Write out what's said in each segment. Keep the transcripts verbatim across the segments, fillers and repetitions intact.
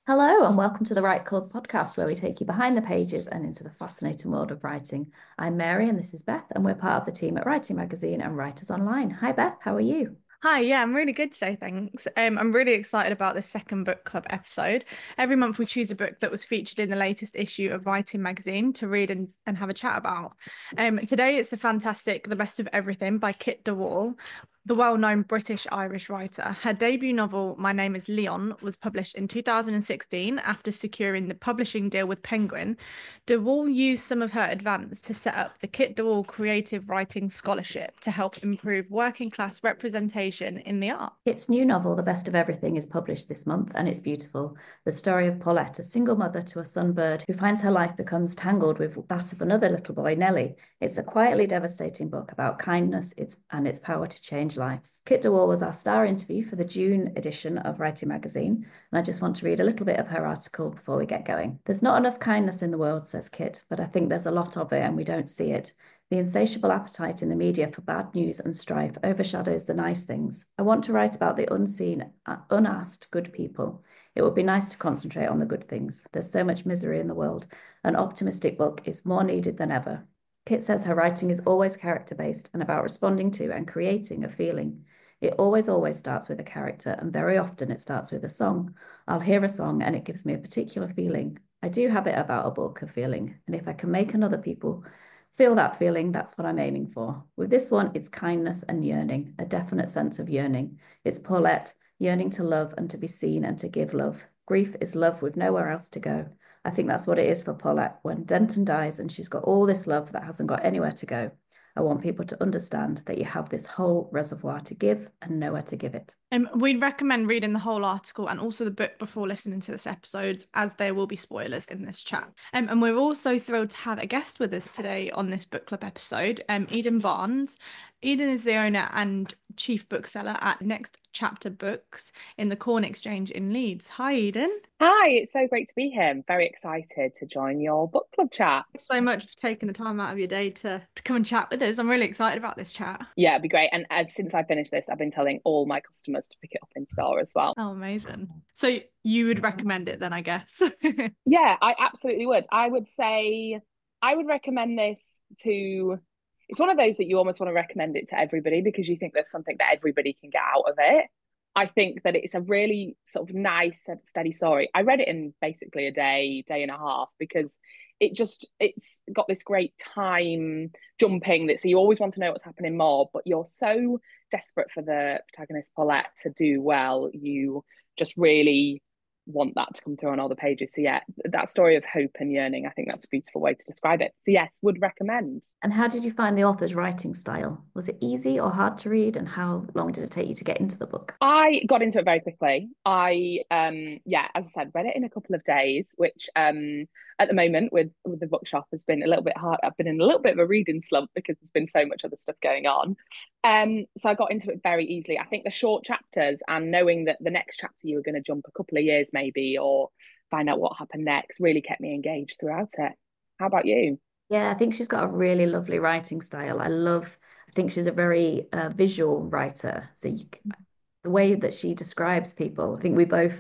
Hello, and welcome to the Write Club podcast, where we take you behind the pages and into the fascinating world of writing. I'm Mary, and this is Beth, and we're part of the team at Writing Magazine and Writers Online. Hi, Beth, how are you? Hi, yeah, I'm really good today, thanks. Um, I'm really excited about this second book club episode. Every month we choose a book that was featured in the latest issue of Writing Magazine to read and, and have a chat about. Um, today it's the fantastic The Best of Everything by Kit de Wall, the well-known British-Irish writer. Her debut novel, My Name is Leon, was published in two thousand sixteen after securing the publishing deal with Penguin. De Wall used some of her advance to set up the Kit de Wall Creative Writing Scholarship to help improve working class representation in the arts. Its new novel, The Best of Everything, is published this month, and it's beautiful. The story of Paulette, a single mother to a sunbird who finds her life becomes tangled with that of another little boy, Nellie. It's a quietly devastating book about kindness its, and its power to change lives. Kit de Wall was our star interview for the June edition of Writing Magazine, and I just want to read a little bit of her article before we get going. There's not enough kindness in the world, says Kit, but I think there's a lot of it and we don't see it. The insatiable appetite in the media for bad news and strife overshadows the nice things. I want to write about the unseen, uh, unasked good people. It would be nice to concentrate on the good things. There's so much misery in the world. An optimistic book is more needed than ever. Kit says her writing is always character-based and about responding to and creating a feeling. It always, always starts with a character, and very often it starts with a song. I'll hear a song and it gives me a particular feeling. I do have it about a book, a feeling, and if I can make another people feel that feeling, that's what I'm aiming for. With this one, it's kindness and yearning, a definite sense of yearning. It's Paulette yearning to love and to be seen and to give love. Grief is love with nowhere else to go. I think that's what it is for Paulette. When Denton dies and she's got all this love that hasn't got anywhere to go, I want people to understand that you have this whole reservoir to give and nowhere to give it. Um, we'd recommend reading the whole article and also the book before listening to this episode, as there will be spoilers in this chat. Um, and we're also thrilled to have a guest with us today on this book club episode, um, Eden Barnes. Eden is the owner and chief bookseller at Next Chapter Books in the Corn Exchange in Leeds. Hi, Eden. Hi, it's so great to be here. I'm very excited to join your book club chat. Thanks so much for taking the time out of your day to, to come and chat with us. I'm really excited about this chat. Yeah, it'd be great. And uh, since I finished this, I've been telling all my customers to pick it up in store as well. Oh, amazing. So you would recommend it then, I guess. Yeah, I absolutely would. I would say I would recommend this to, it's one of those that you almost want to recommend it to everybody because you think there's something that everybody can get out of it. I think that it's a really sort of nice, steady story. I read it in basically a day, day and a half because it just it's got this great time jumping that so you always want to know what's happening more, but you're so desperate for the protagonist Paulette to do well. You just really want that to come through on all the pages. So yeah, that story of hope and yearning, I think that's a beautiful way to describe it. So yes, would recommend. And how did you find the author's writing style? Was it easy or hard to read? And how long did it take you to get into the book? I got into it very quickly. I um yeah, as I said, read it in a couple of days, which um at the moment with with the bookshop has been a little bit hard. I've been in a little bit of a reading slump because there's been so much other stuff going on. Um, so I got into it very easily. I think the short chapters and knowing that the next chapter you were going to jump a couple of years maybe or find out what happened next really kept me engaged throughout it. How about you? Yeah, I think she's got a really lovely writing style. I love, I think she's a very uh, visual writer. So you, the way that she describes people, I think we both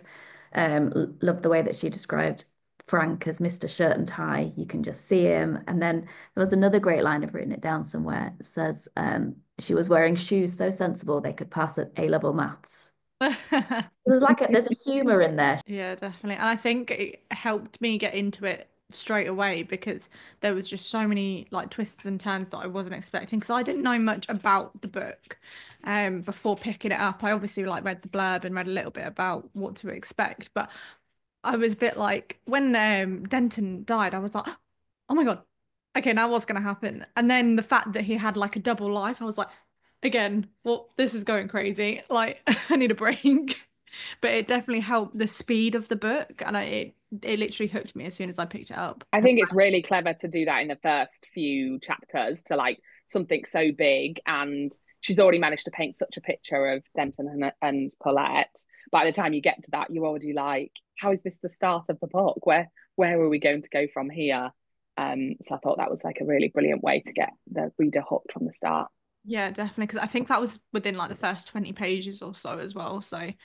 um, love the way that she described Frank as Mister Shirt and Tie. You can just see him. And then there was another great line, I've written it down somewhere. It says um, she was wearing shoes so sensible they could pass at A-level maths. There's like a, there's a humor in there. Yeah, definitely. And I think it helped me get into it straight away because there was just so many like twists and turns that I wasn't expecting because I didn't know much about the book um before picking it up. I obviously like read the blurb and read a little bit about what to expect, but I was a bit like when um Denton died, I was like, oh my God, okay, now what's gonna happen? And then the fact that he had like a double life, I was like, again, well, this is going crazy. Like, I need a break. But it definitely helped the speed of the book, and I, it it literally hooked me as soon as I picked it up. I think it's really clever to do that in the first few chapters to like something so big. And she's already managed to paint such a picture of Denton and, and Paulette. By the time you get to that, you're already like, how is this the start of the book? Where where are we going to go from here? Um, so I thought that was like a really brilliant way to get the reader hooked from the start. Yeah, definitely, because I think that was within like the first twenty pages or so as well. So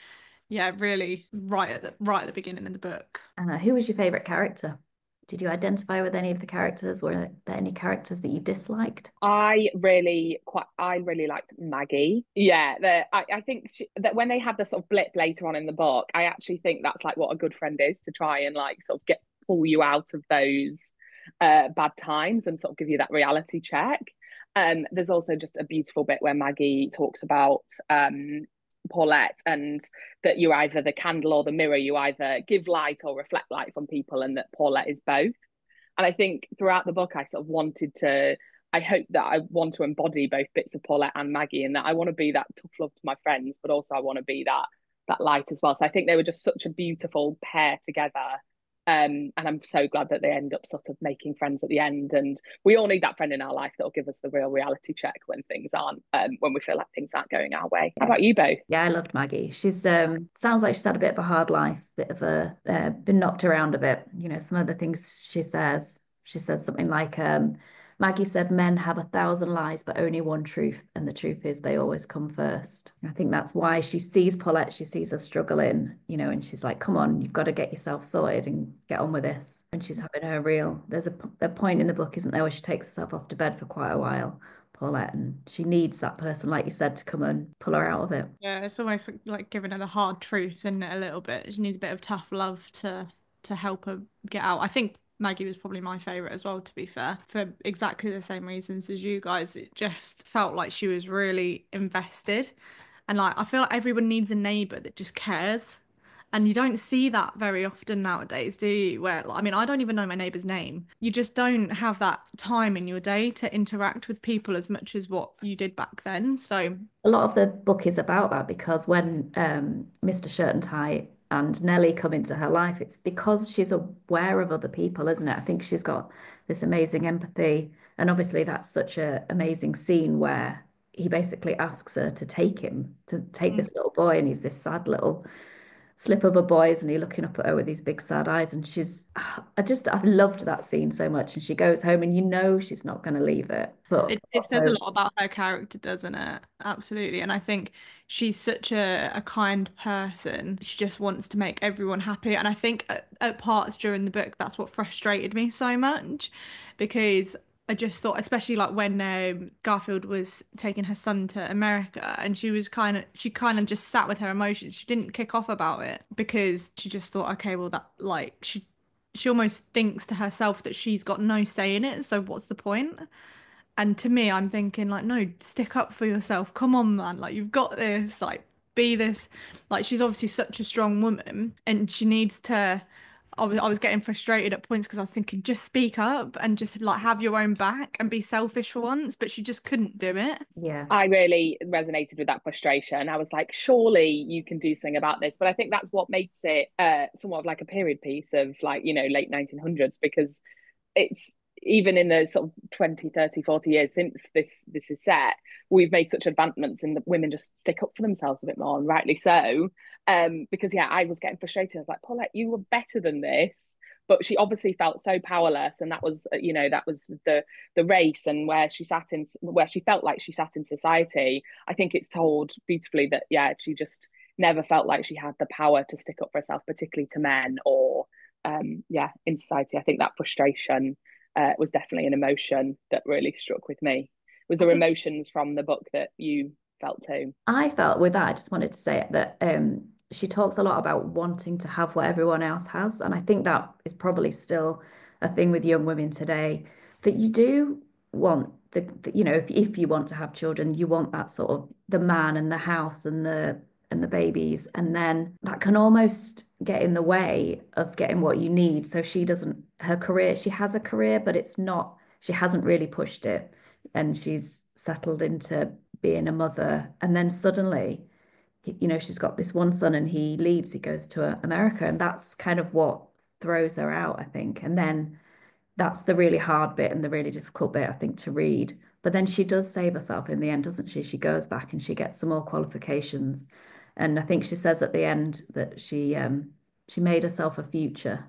Yeah, really right at the right at the beginning of the book. Uh, who was your favorite character? Did you identify with any of the characters? Were there any characters that you disliked? I really quite I really liked Maggie. Yeah, the, I, I think she, that when they have the sort of blip later on in the book, I actually think that's like what a good friend is, to try and like sort of get pull you out of those uh, bad times and sort of give you that reality check. Um, there's also just a beautiful bit where Maggie talks about um, Paulette, and that you're either the candle or the mirror. You either give light or reflect light from people, and that Paulette is both. And I think throughout the book, I sort of wanted to, I hope that I want to embody both bits of Paulette and Maggie, and that I want to be that tough love to my friends, but also I want to be that that light as well. So I think they were just such a beautiful pair together. Um, and I'm so glad that they end up sort of making friends at the end. And we all need that friend in our life that'll give us the real reality check when things aren't, um, when we feel like things aren't going our way. How about you both? Yeah, I loved Maggie. She's um sounds like she's had a bit of a hard life, bit of a uh, been knocked around a bit. You know, some of the things she says. She says something like, um, Maggie said, men have a thousand lies, but only one truth, and the truth is they always come first. I think that's why she sees Paulette, she sees her struggling, you know, and she's like, come on, you've got to get yourself sorted and get on with this. And she's having her real, there's a, a point in the book, isn't there, where she takes herself off to bed for quite a while, Paulette, and she needs that person, like you said, to come and pull her out of it. Yeah, it's almost like giving her the hard truth, isn't it, a little bit? She needs a bit of tough love to to help her get out. I think Maggie was probably my favorite as well, to be fair, for exactly the same reasons as you guys. It just felt like she was really invested. And like I feel like everyone needs a neighbor that just cares. And you don't see that very often nowadays, do you? Where, I mean, I don't even know my neighbour's name. You just don't have that time in your day to interact with people as much as what you did back then. So a lot of the book is about that, because when um, Mister Shirt and Tie and Nellie come into her life, it's because she's aware of other people, isn't it? I think she's got this amazing empathy. And obviously, that's such an amazing scene where he basically asks her to take him, to take mm. this little boy, and he's this sad little slip of a boy, isn't he, looking up at her with these big sad eyes. And she's, I just, I've loved that scene so much. And she goes home and you know she's not going to leave it. But It, it says a lot about her character, doesn't it? Absolutely. And I think she's such a, a kind person. She just wants to make everyone happy. And I think at, at parts during the book, that's what frustrated me so much, because I just thought, especially like when um, Garfield was taking her son to America, and she was kind of, she kind of just sat with her emotions. She didn't kick off about it because she just thought, okay, well, that like she, she almost thinks to herself that she's got no say in it. So what's the point? And to me, I'm thinking like, no, stick up for yourself. Come on, man. Like you've got this. Like be this. Like she's obviously such a strong woman, and she needs to. I was, I was getting frustrated at points because I was thinking, just speak up and just like have your own back and be selfish for once. But she just couldn't do it. yeah, I really resonated with that frustration. I was like, surely you can do something about this. But I think that's what makes it uh, somewhat of like a period piece of like, you know, late nineteen hundreds, because it's even in the sort of twenty, thirty, forty years since this this is set, we've made such advancements in that women just stick up for themselves a bit more, and rightly so. Um, because yeah, I was getting frustrated. I was like, Paulette, you were better than this. But she obviously felt so powerless, and that was, you know, that was the the race and where she sat in, where she felt like she sat in society. I think it's told beautifully that yeah, she just never felt like she had the power to stick up for herself, particularly to men or um, yeah, in society. I think that frustration uh, was definitely an emotion that really struck with me. Was there emotions from the book that you felt too? I felt with that, I just wanted to say that um, she talks a lot about wanting to have what everyone else has. And I think that is probably still a thing with young women today, that you do want the, the you know, if, if you want to have children, you want that sort of the man and the house and the and the babies. And then that can almost get in the way of getting what you need. So she doesn't, her career, she has a career, but it's not, she hasn't really pushed it. And she's settled into being a mother. And then suddenly, you know, she's got this one son and he leaves, he goes to America. And that's kind of what throws her out, I think. And then that's the really hard bit and the really difficult bit, I think, to read. But then she does save herself in the end, doesn't she? She goes back and she gets some more qualifications. And I think she says at the end that she um she made herself a future.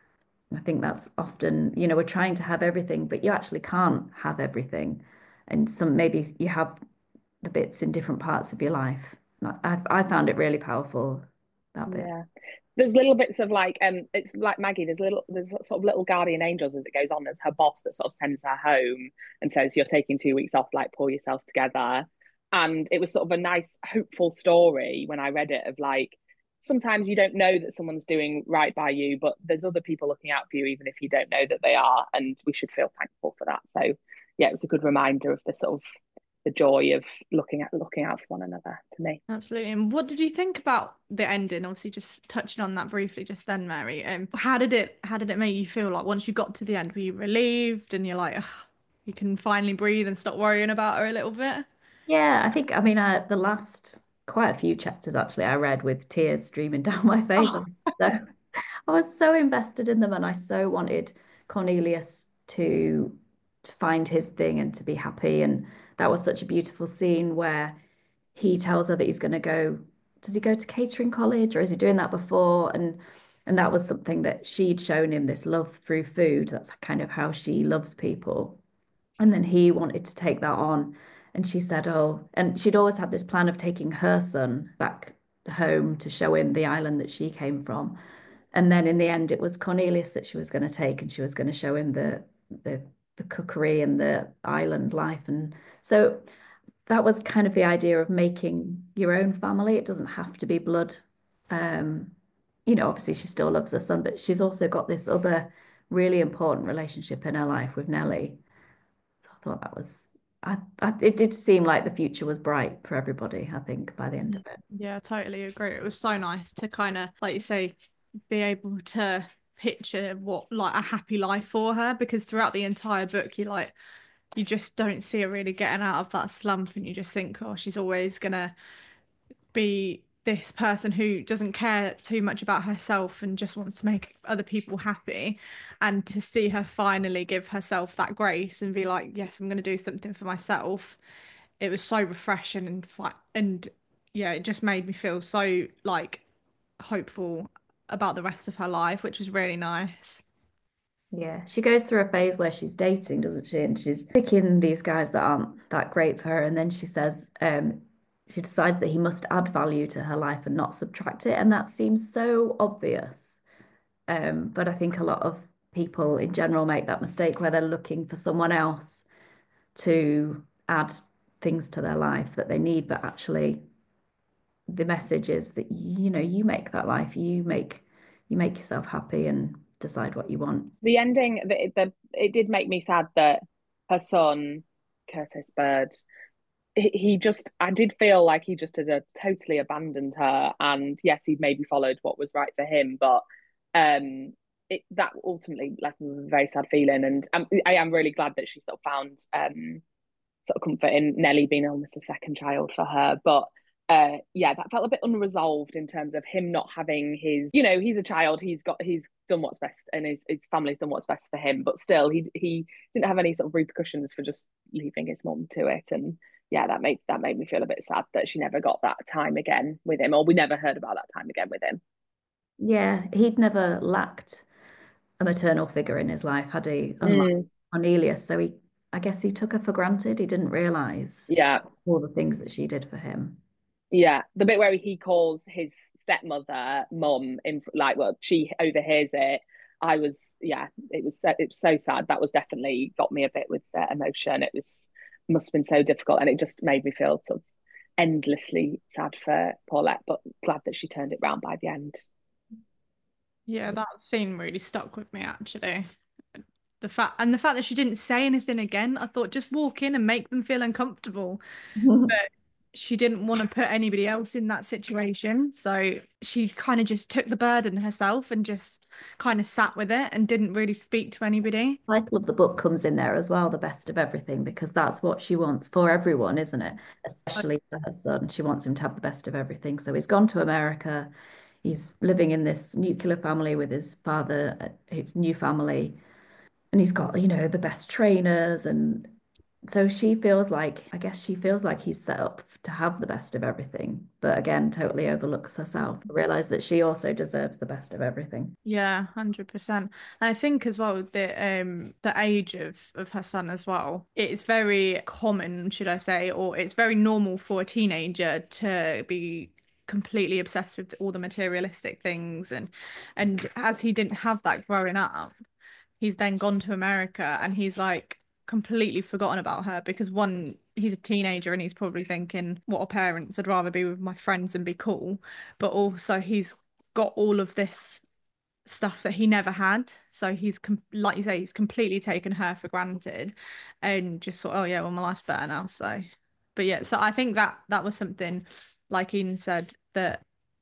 I think that's often, you know, we're trying to have everything, but you actually can't have everything. And some maybe you have the bits in different parts of your life. I, I found it really powerful, that bit. Yeah. There's little bits of like um it's like Maggie, there's little there's sort of little guardian angels as it goes on. There's her boss that sort of sends her home and says, you're taking two weeks off, like pull yourself together. And it was sort of a nice, hopeful story when I read it of like sometimes you don't know that someone's doing right by you, but there's other people looking out for you, even if you don't know that they are. And we should feel thankful for that. So yeah, it was a good reminder of the sort of the joy of looking at looking out for one another to me. Absolutely. And what did you think about the ending? Obviously, just touching on that briefly just then, Mary. Um, how did it how did it make you feel? Like once you got to the end, were you relieved and you're like, "Ugh, you can finally breathe and stop worrying about her a little bit?" Yeah, I think, I mean, uh, the last quite a few chapters actually I read with tears streaming down my face. Oh, So I was so invested in them, and I so wanted Cornelius to, to find his thing and to be happy. And that was such a beautiful scene where he tells her that he's going to go. Does he go to catering college, or is he doing that before? And and that was something that she'd shown him, this love through food. That's kind of how she loves people. And then he wanted to take that on. And she said, oh, and she'd always had this plan of taking her son back home to show him the island that she came from. And then in the end, it was Cornelius that she was going to take, and she was going to show him the the the cookery and the island life. And so that was kind of the idea of making your own family. It doesn't have to be blood. Um, you know, obviously she still loves her son, but she's also got this other really important relationship in her life with Nellie. So I thought that was, I, I, it did seem like the future was bright for everybody, I think, by the end of it. yeah, totally agree. It was so nice to kind of, like you say, be able to picture what like a happy life for her, because throughout the entire book, you like you just don't see her really getting out of that slump, and you just think, oh, she's always gonna be this person who doesn't care too much about herself and just wants to make other people happy. And to see her finally give herself that grace and be like, yes, I'm going to do something for myself, it was so refreshing and fi- and yeah, it just made me feel so like hopeful about the rest of her life, which was really nice. Yeah, she goes through a phase where she's dating, doesn't she? And she's picking these guys that aren't that great for her. And then she says, um, she decides that he must add value to her life and not subtract it. And that seems so obvious. Um, but I think a lot of people in general make that mistake where they're looking for someone else to add things to their life that they need, but actually the message is that you know you make that life, you make you make yourself happy and decide what you want. The ending, the, the it did make me sad that her son, Curtis Bird, he, he just, I did feel like he just had uh, totally abandoned her. And yes, he'd maybe followed what was right for him, but um, it that ultimately left me with a very sad feeling. And um, I am really glad that she sort of found um sort of comfort in Nellie being almost a second child for her. But uh yeah, that felt a bit unresolved in terms of him not having his, you know, he's a child, he's got he's done what's best and his, his family's done what's best for him, but still he he didn't have any sort of repercussions for just leaving his mum to it. And yeah, that made that made me feel a bit sad that she never got that time again with him, or we never heard about that time again with him. Yeah, he'd never lacked a maternal figure in his life, had he? Unlike Mm, Cornelius. So he, I guess he took her for granted. He didn't realize yeah. all the things that she did for him. Yeah, the bit where he calls his stepmother mum in, like, well, she overhears it. I was, yeah, it was so, it was so sad. That was definitely got me a bit with the emotion. It was must have been so difficult, and it just made me feel sort of endlessly sad for Paulette, but glad that she turned it round by the end. Yeah, that scene really stuck with me actually. The fact and the fact that she didn't say anything again, I thought just walk in and make them feel uncomfortable. But she didn't want to put anybody else in that situation. So she kind of just took the burden herself and just kind of sat with it and didn't really speak to anybody. Title of the book comes in there as well, the best of everything, because that's what she wants for everyone, isn't it? Especially for her son. She wants him to have the best of everything. So he's gone to America. He's living in this nuclear family with his father, uh, his new family, and he's got, you know, the best trainers. And so she feels like, I guess she feels like he's set up to have the best of everything, but again, totally overlooks herself, realize that she also deserves the best of everything. Yeah, one hundred percent. And I think as well the um the age of of her son as well. It's very common, should I say, or it's very normal for a teenager to be completely obsessed with all the materialistic things, and and as he didn't have that growing up, he's then gone to America and he's like completely forgotten about her, because one, he's a teenager and he's probably thinking, what are parents? I'd rather be with my friends and be cool. But also he's got all of this stuff that he never had. So he's com- like you say, he's completely taken her for granted and just thought, oh yeah, well, my life's better now. So, but yeah, so I think that that was something, like Ian said, that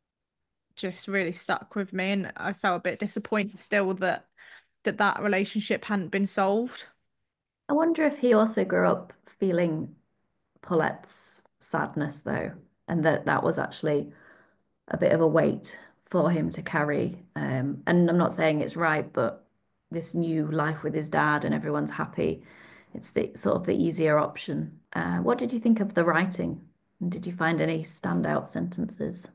just really stuck with me, and I felt a bit disappointed still that that that relationship hadn't been solved. I wonder if he also grew up feeling Paulette's sadness, though, and that that was actually a bit of a weight for him to carry. Um, and I'm not saying it's right, but this new life with his dad and everyone's happy, it's the sort of the easier option. Uh, what did you think of the writing? And did you find any standout sentences?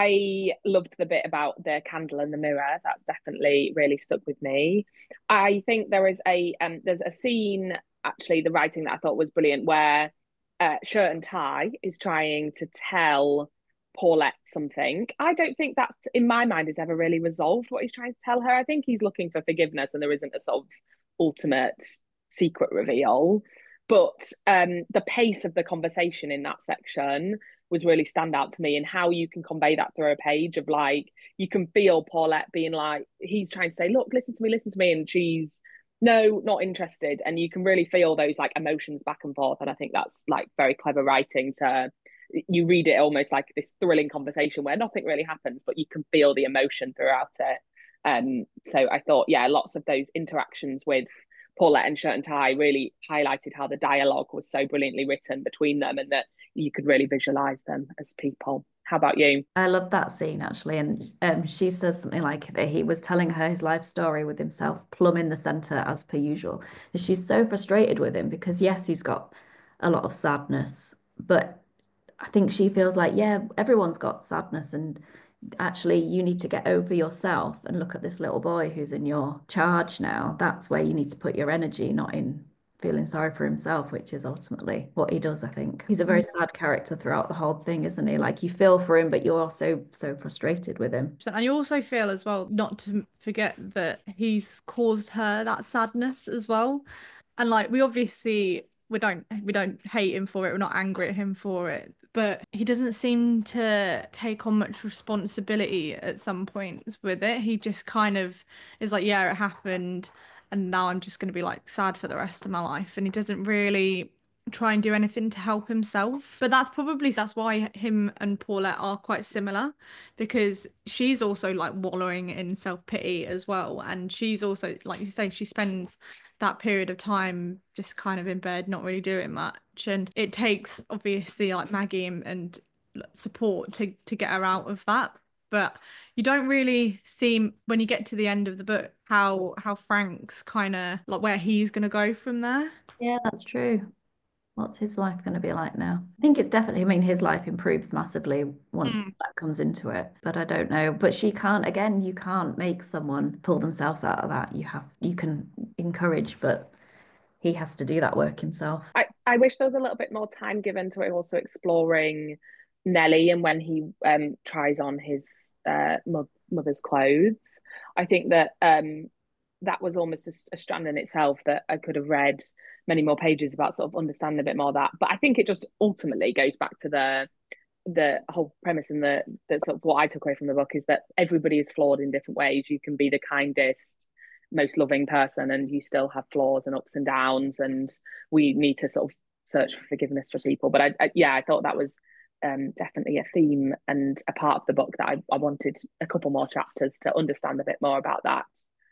I loved the bit about the candle and the mirror. That's definitely really stuck with me. I think there is a um there's a scene, actually, the writing that I thought was brilliant, where uh, Shirt and Tie is trying to tell Paulette something. I don't think that's, in my mind, is ever really resolved what he's trying to tell her. I think he's looking for forgiveness and there isn't a sort of ultimate secret reveal. But um, the pace of the conversation in that section was really stand out to me, and how you can convey that through a page of, like, you can feel Paulette being like, he's trying to say, look, listen to me, listen to me, and she's no, not interested, and you can really feel those like emotions back and forth. And I think that's like very clever writing. To you read it almost like this thrilling conversation where nothing really happens, but you can feel the emotion throughout it. Um, so I thought, yeah, lots of those interactions with Paulette and Shirt and Tie really highlighted how the dialogue was so brilliantly written between them, and that you could really visualize them as people. How about you? I love that scene actually, and um, she says something like that he was telling her his life story with himself plumb in the center as per usual. And she's so frustrated with him because yes, he's got a lot of sadness, but I think she feels like, yeah, everyone's got sadness, and actually you need to get over yourself and look at this little boy who's in your charge now. That's where you need to put your energy, not in feeling sorry for himself, which is ultimately what he does, I think. He's a very sad character throughout the whole thing, isn't he? Like, you feel for him, but you're also so frustrated with him. And you also feel as well, not to forget that he's caused her that sadness as well. And like, we obviously we don't we don't hate him for it, we're not angry at him for it, but he doesn't seem to take on much responsibility at some points with it. He just kind of is like, yeah, it happened, and now I'm just going to be like sad for the rest of my life. And he doesn't really try and do anything to help himself. But that's probably that's why him and Paulette are quite similar, because she's also like wallowing in self-pity as well, and she's also, like you say, she spends that period of time just kind of in bed, not really doing much, and it takes obviously like Maggie and, and support to to get her out of that. But you don't really see, when you get to the end of the book, how how Frank's kind of like where he's going to go from there. Yeah, that's true. What's his life going to be like now? I think it's definitely, I mean, his life improves massively once Mm. that comes into it, but I don't know. But she can't, again, you can't make someone pull themselves out of that. You have, you can encourage, but he has to do that work himself. I, I wish there was a little bit more time given to it, also exploring Nelly and when he um tries on his uh mo- mother's clothes. I think that um that was almost a, a strand in itself that I could have read many more pages about, sort of understanding a bit more of that. But I think it just ultimately goes back to the the whole premise, and the, the sort of what I took away from the book is that everybody is flawed in different ways. You can be the kindest, most loving person, and you still have flaws and ups and downs. And we need to sort of search for forgiveness for people. But I, I yeah, I thought that was um, definitely a theme and a part of the book that I, I wanted a couple more chapters to understand a bit more about that.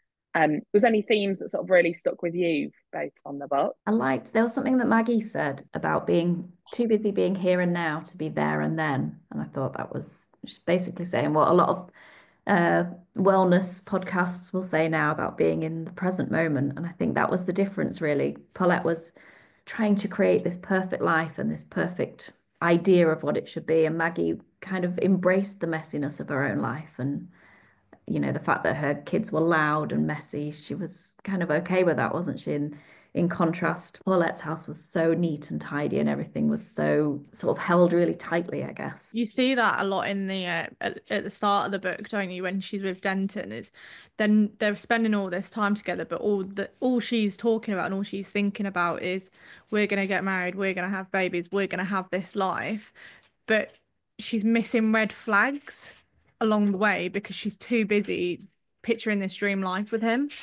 Um, was any themes that sort of really stuck with you both on the book? I liked, there was something that Maggie said about being too busy being here and now to be there and then. And I thought that was she's basically saying what a lot of uh, wellness podcasts will say now about being in the present moment. And I think that was the difference, really. Paulette was trying to create this perfect life and this perfect idea of what it should be. And Maggie kind of embraced the messiness of her own life and you know, the fact that her kids were loud and messy, she was kind of okay with that, wasn't she? And in contrast, Paulette's house was so neat and tidy and everything was so sort of held really tightly, I guess. You see that a lot in the uh, at, at the start of the book, don't you? When she's with Denton, it's then they're spending all this time together, but all the all she's talking about and all she's thinking about is we're gonna get married, we're gonna have babies, we're gonna have this life, but she's missing red flags along the way because she's too busy picturing this dream life with him.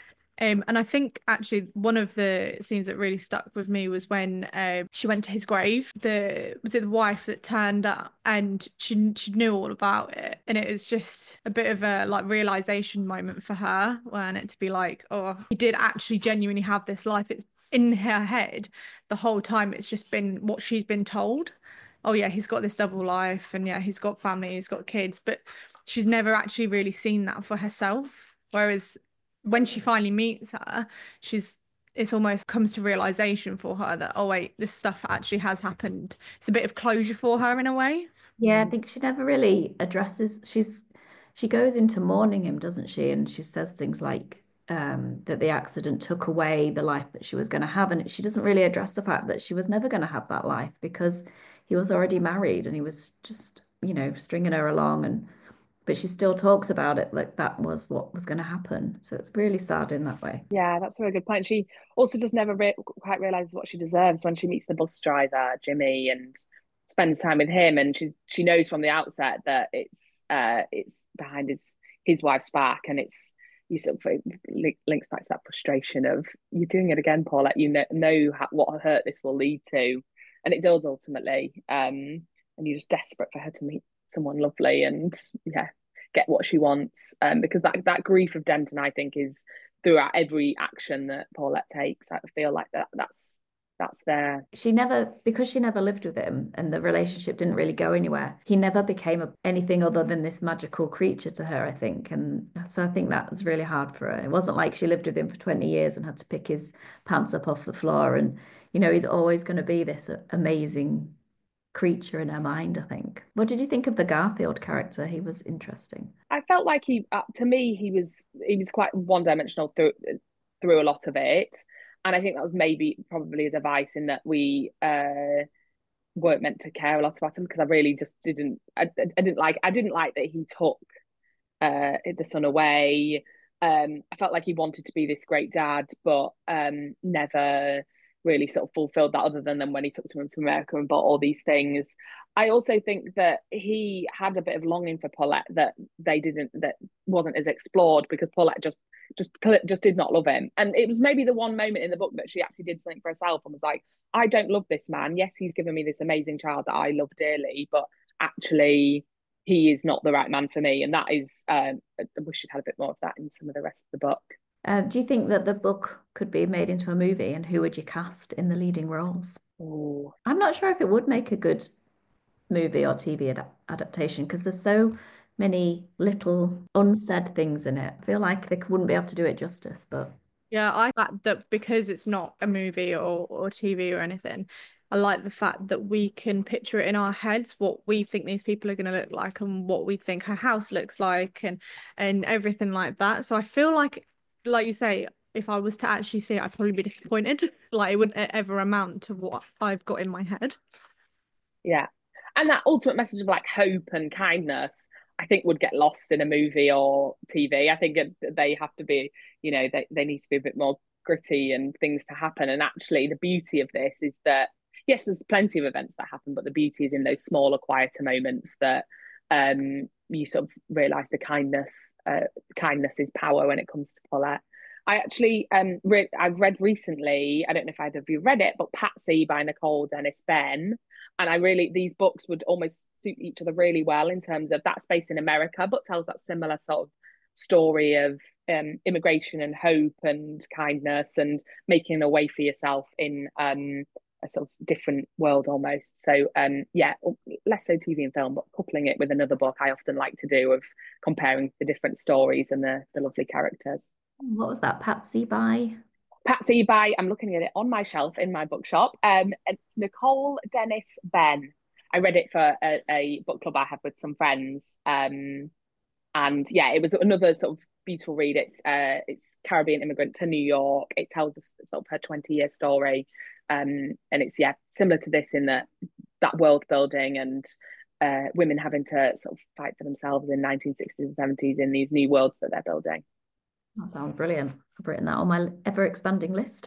Um, and I think actually one of the scenes that really stuck with me was when uh, she went to his grave. The was it the wife that turned up and she she knew all about it, and it was just a bit of a like realization moment for her, weren't it? To be like, oh, he did actually genuinely have this life. It's in her head the whole time. It's just been what she's been told. Oh yeah, he's got this double life, and yeah, he's got family, he's got kids, but she's never actually really seen that for herself. Whereas when she finally meets her, she's it's almost comes to realization for her that, oh wait, this stuff actually has happened. It's a bit of closure for her in a way. Yeah, I think she never really addresses she's she goes into mourning him, doesn't she? And she says things like um that the accident took away the life that she was going to have. And she doesn't really address the fact that she was never going to have that life because he was already married and he was just, you know, stringing her along. And but she still talks about it like that was what was going to happen. So it's really sad in that way. Yeah, that's a very good point. She also just never re quite realizes what she deserves when she meets the bus driver, Jimmy, and spends time with him. And she she knows from the outset that it's uh it's behind his his wife's back, and it's you sort of li links back to that frustration of you're doing it again, Paulette. You know know how, what hurt this will lead to, and it does ultimately. Um, and you're just desperate for her to meet someone lovely and yeah, get what she wants. Um, because that that grief of Denton, I think, is throughout every action that Paulette takes. I feel like that that's that's there. She never, because she never lived with him and the relationship didn't really go anywhere, he never became a, anything other than this magical creature to her, I think. And so I think that was really hard for her. It wasn't like she lived with him for twenty years and had to pick his pants up off the floor. And, you know, he's always going to be this amazing creature in her mind, I think. What did you think of the Garfield character? He was interesting. I felt like he, uh, to me, he was he was quite one-dimensional through through a lot of it, and I think that was maybe probably a device in that we uh, weren't meant to care a lot about him because I really just didn't. I, I didn't like. I didn't like that he took uh, the son away. Um, I felt like he wanted to be this great dad, but um, never really sort of fulfilled that other than, than when he took him to America and bought all these things. I also think that he had a bit of longing for Paulette that they didn't, that wasn't as explored because Paulette just just just did not love him. And it was maybe the one moment in the book that she actually did something for herself and was like, I don't love this man. Yes, he's given me this amazing child that I love dearly, but actually he is not the right man for me. And that is, um, I wish she'd had a bit more of that in some of the rest of the book. Uh, do you think that the book could be made into a movie, and who would you cast in the leading roles? Ooh. I'm not sure if it would make a good movie or T V ad adaptation because there's so many little unsaid things in it. I feel like they wouldn't be able to do it justice, but yeah, I thought that because it's not a movie or, or T V or anything, I like the fact that we can picture it in our heads what we think these people are going to look like and what we think her house looks like and and everything like that. So I feel like like you say, if I was to actually see it, I'd probably be disappointed. Like it wouldn't ever amount to what I've got in my head. Yeah. And that ultimate message of like hope and kindness, I think would get lost in a movie or T V. I think it, they have to be, you know, they, they need to be a bit more gritty and things to happen. And actually the beauty of this is that, yes, there's plenty of events that happen, but the beauty is in those smaller, quieter moments that um, you sort of realise the kindness, uh, kindness is power when it comes to Paulette. I actually, um, re I've read recently, I don't know if either of you read it, but Patsy by Nicole Dennis Benn. And I really, these books would almost suit each other really well in terms of that space in America, but tells that similar sort of story of um, immigration and hope and kindness and making a way for yourself in um, a sort of different world almost. So um, yeah, less so T V and film, but coupling it with another book I often like to do of comparing the different stories and the, the lovely characters. What was that, Patsy by? Patsy by, I'm looking at it on my shelf in my bookshop. Um, it's Nicole Dennis Benn. I read it for a, a book club I had with some friends. Um, And yeah, it was another sort of beautiful read. It's uh, it's Caribbean immigrant to New York. It tells us sort of her twenty year story, um, and it's yeah similar to this in that that world building and uh, women having to sort of fight for themselves in nineteen sixties and seventies in these new worlds that they're building. That sounds brilliant. I've written that on my ever expanding list.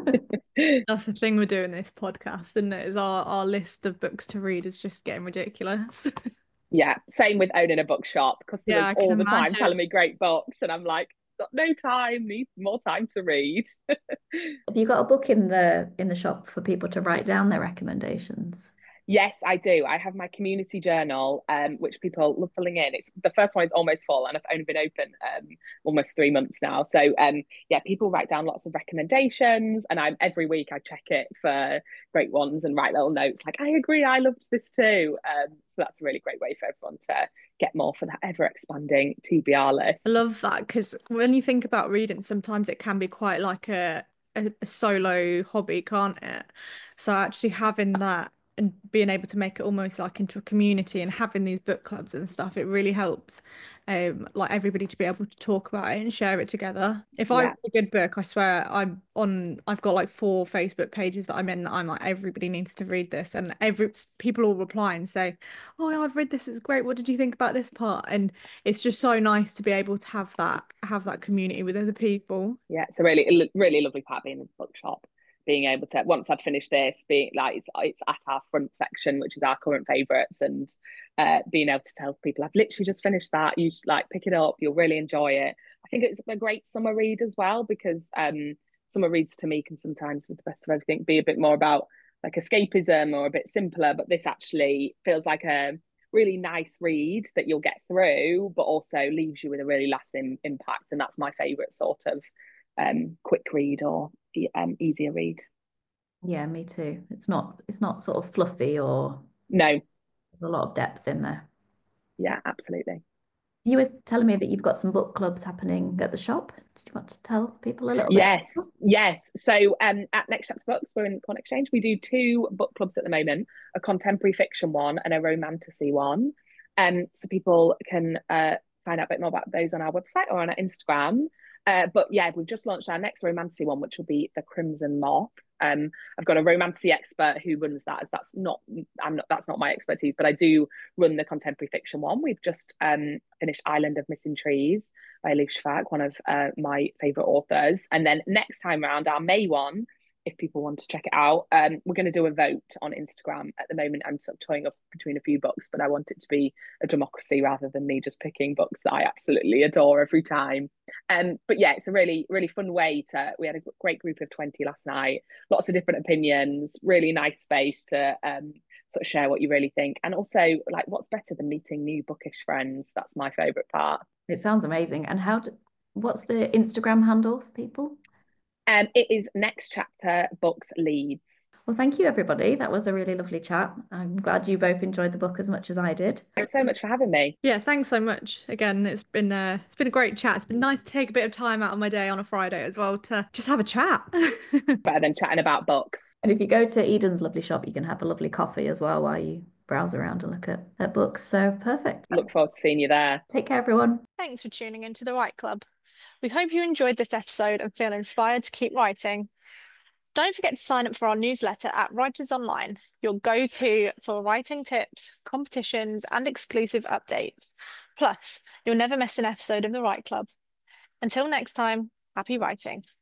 That's the thing we're doing this podcast, isn't it? Is our, our list of books to read is just getting ridiculous. Yeah, same with owning a bookshop. Customers Yeah, I all can the time imagine. telling me great books, and I'm like, got no time, need more time to read. Have you got a book in the in the shop for people to write down their recommendations? Yes, I do. I have my community journal, um, which people love filling in. It's the first one is almost full, and I've only been open um, almost three months now. So um, yeah, people write down lots of recommendations, and I'm every week I check it for great ones and write little notes like I agree, I loved this too. Um, so that's a really great way for everyone to get more for that ever expanding T B R list. I love that, because when you think about reading, sometimes it can be quite like a, a, a solo hobby, can't it? So actually having that and being able to make it almost like into a community and having these book clubs and stuff, it really helps um like everybody to be able to talk about it and share it together. If I Yeah. read a good book, I swear I'm on I've got like four Facebook pages that I'm in that I'm like, everybody needs to read this, and every people all reply and say, oh yeah, I've read this, it's great, what did you think about this part? And it's just so nice to be able to have that have that community with other people. Yeah, it's a really, really lovely part of being in the bookshop. Being able to, once I'd finished this, being like it's it's at our front section, which is our current favourites, and uh, being able to tell people I've literally just finished that. You just like pick it up, you'll really enjoy it. I think it's a great summer read as well, because um, summer reads to me can sometimes, with the best of everything, be a bit more about like escapism or a bit simpler. But this actually feels like a really nice read that you'll get through, but also leaves you with a really lasting impact. And that's my favourite sort of um, quick read or um, easier read. Yeah, me too. It's not it's not sort of fluffy, or No, there's a lot of depth in there. yeah, absolutely. You were telling me that you've got some book clubs happening at the shop. Did you want to tell people a little bit? Yes, yes. So um, at Next Chapter Books, we're in Corn Exchange. We do two book clubs at the moment: a contemporary fiction one and a romantasy one. Um, so people can uh, find out a bit more about those on our website or on our Instagram. Uh, but yeah, we've just launched our next romantasy one, which will be The Crimson Moth. Um, I've got a romantasy expert who runs that. As that's not, I'm not, that's not my expertise, but I do run the contemporary fiction one. We've just um, finished Island of Missing Trees by Elif Shafak, one of uh, my favourite authors. And then next time around, our May one, if people want to check it out, um, we're going to do a vote on Instagram. At the moment, I'm sort of toying up between a few books, but I want it to be a democracy rather than me just picking books that I absolutely adore every time. Um, but yeah, it's a really, really fun way to, we had a great group of twenty last night, lots of different opinions, really nice space to um, sort of share what you really think. And also, like, what's better than meeting new bookish friends? That's my favourite part. It sounds amazing. And how do, what's the Instagram handle for people? Um, it is Next Chapter Books Leeds. Well, thank you, everybody. That was a really lovely chat. I'm glad you both enjoyed the book as much as I did. Thanks so much for having me. Yeah, thanks so much. Again, it's been uh, it's been a great chat. It's been nice to take a bit of time out of my day on a Friday as well to just have a chat. Better than chatting about books. And if you go to Eden's lovely shop, you can have a lovely coffee as well while you browse around and look at, at books. So perfect. Look forward to seeing you there. Take care, everyone. Thanks for tuning into the Write Club. We hope you enjoyed this episode and feel inspired to keep writing. Don't forget to sign up for our newsletter at Writers Online, your go-to for writing tips, competitions, and exclusive updates. Plus, you'll never miss an episode of the Write Club. Until next time, happy writing.